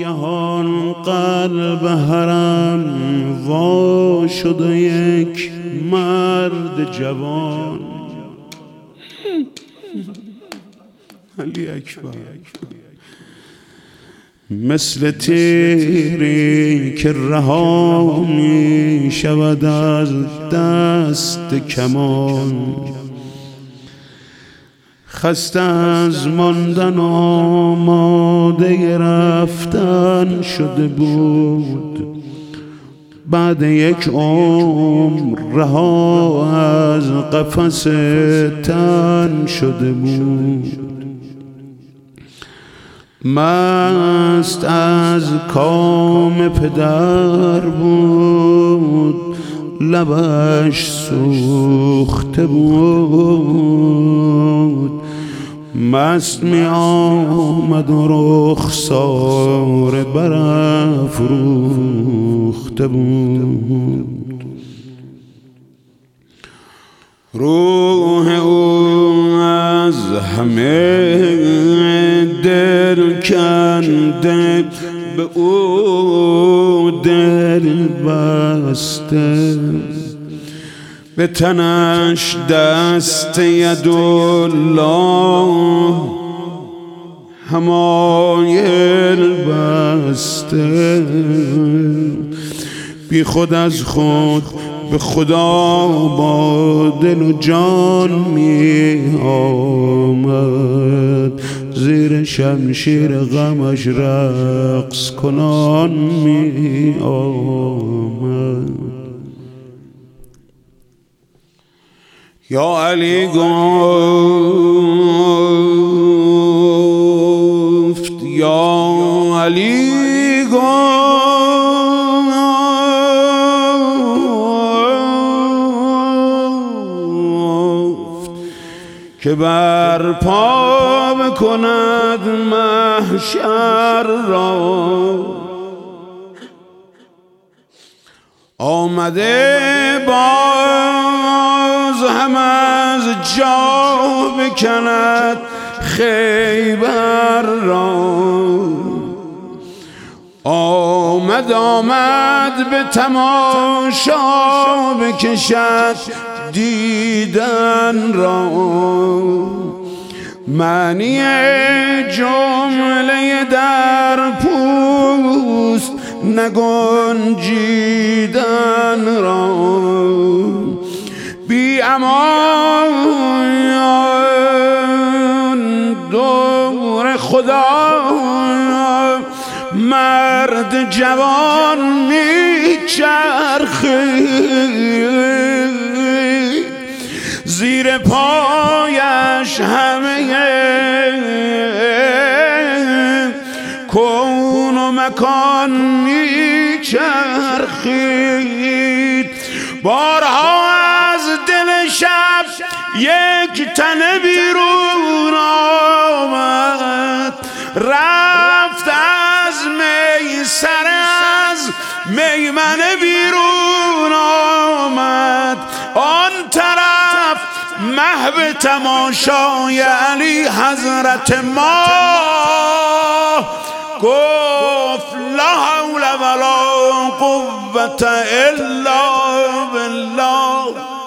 ناگهان قلب حرم وا شد و یک مرد جوان علی اکبر مثل تیری که رها می شود از دست کمان خسته از ماندن آماده رفتن شده بود بعد یک عمر رها از قفس تن شده بود مست از کام پدر بود لبش سوخته بود مست می آمد و رخسار برافروخته بود روح او از همه دل کنده به او دل بسته به تنش دست یدالله حمایل بسته بی خود از خود به خدا با دل و جان می آمد زیر شمشیر غمش رقص کنان می آمد یا علی گفت یا علی گفت که برپا بکند محشر را آمده باز هم از جا بکند خیبر را آمد به تماشا بکشد دیدن را معنی جمله در پوست نگنجیدن را بی امان دور خدا مرد جوان میچرخید زیر پایش همه کون و مکان میچرخید بارها از دل شب یک تنه بیرون آمد رفت از می سر از میمنه بیرون آمد آن طرف محو تماشای علی حضرت ما گفت لا حول ولا قوة الا بالله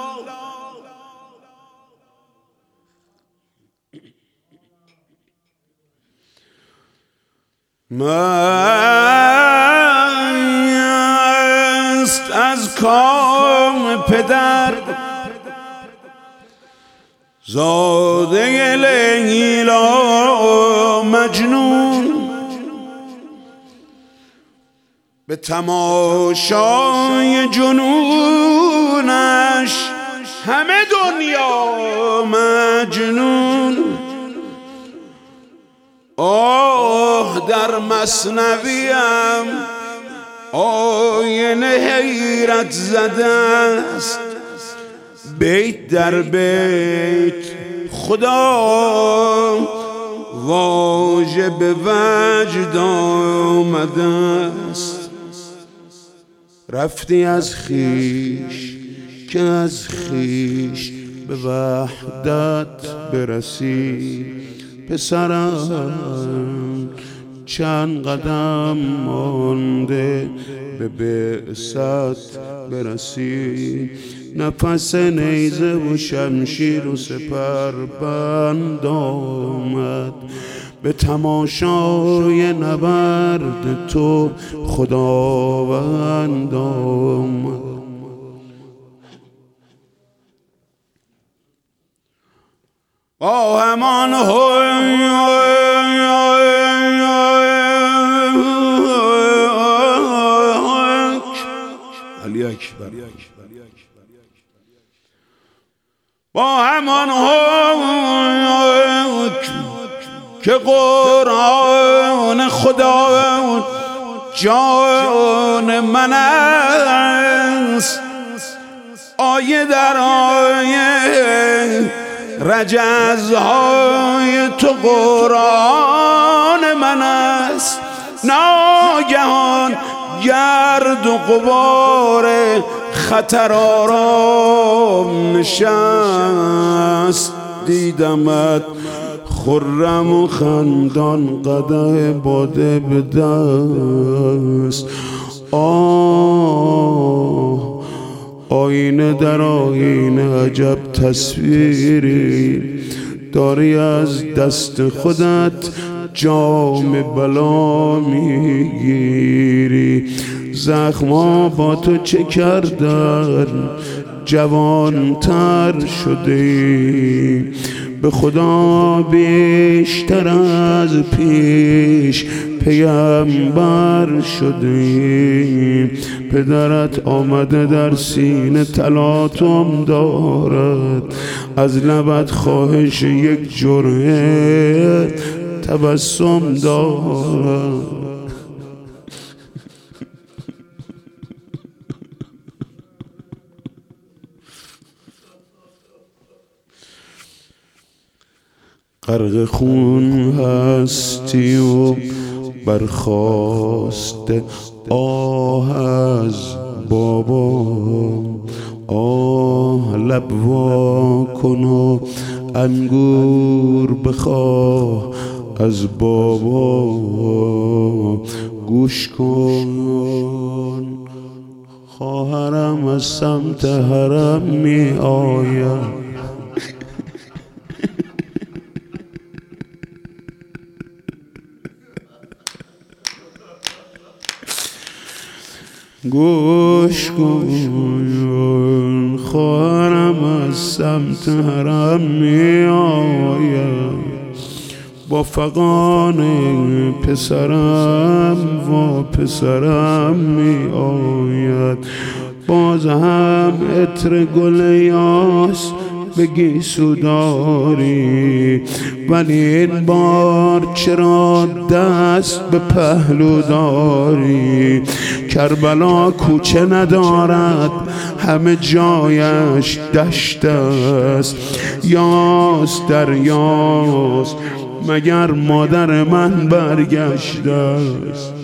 مست از کام پدر زاده لیلا مجنون به تماشای جنونش همه دنیا مجنون آه در مثنویم آینه حیرت زده است بیت در بیت خدا واژه به وجد آمده است رفتی از خویش که از خویش به وحدت برسی پسرم چند قدم مانده به بعثت برسی. نفس نیزه و شمشیر و سپربند آمد، به تماشای نبرد تو خداوند آمد. با همان علی اکبر، با همان که قرآن خدا جان من است، آیه در آیه رجزهای تو قرآن من است. ناگهان گرد و غبار خطر آرام نشست، دیدمت خرم و خندان قدح باده به دست. آینه در آینه عجب تصویری داری، از دست خودت جام بلا میگیری. زخما با تو چه کردن جوانتر شدی، به خدا بیشتر از پیش پیامبر شدی. پدرت آمده در سینه تلاطم دارد، از لبت خواهش یک جرعه تبسم دارد. غرق خون هستی و برخاست آه از بابا. آه لب وا کن و انگور بخواه از بابا. گوش کن خواهرم از سمت حرم می آید، گوش کن خواهرم از سمت حرم می آید. با فغان پسرم و پسرم می آید. باز هم عطر گل یاس به گیسو داری، ولی این بار چرا دست به پهلو داری؟ کربلا کوچه ندارد، همه جایش دشت است. یاس دریاست، مگر مادر من برگشته است؟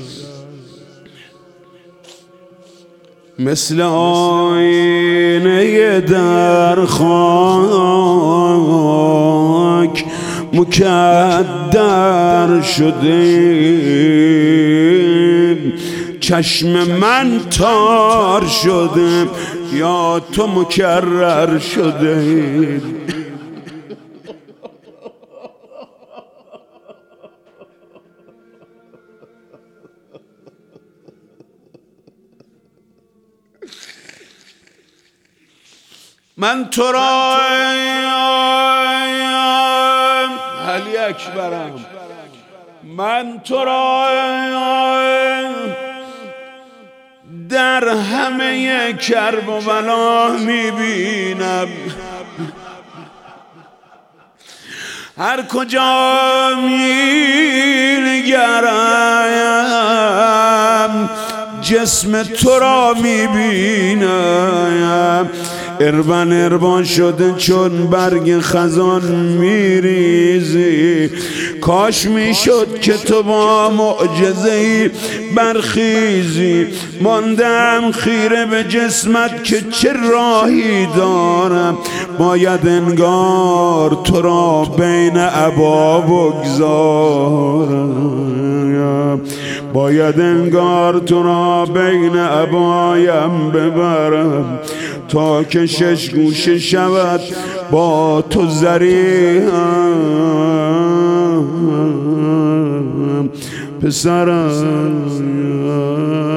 مثل آینه در خاک مکدر شدیم، چشم من تار شده یا تو مکرر شده. من تو را علی اکبرم، من تو را در همه کرب و بلا میبینم. هر کجا مینگرم جسم تو را میبینم. اربن شده چون برگ خزان میریزی، کاش میشد که تو با معجزه‌ای برخیزی. ماندم خیره به جسمت که چه راهی دارم، باید انگار تو را بین عبا بگذارم، باید انگار تو را بین عبایم ببرم تا که شش گوشه شود با تو ضریحم پسرم.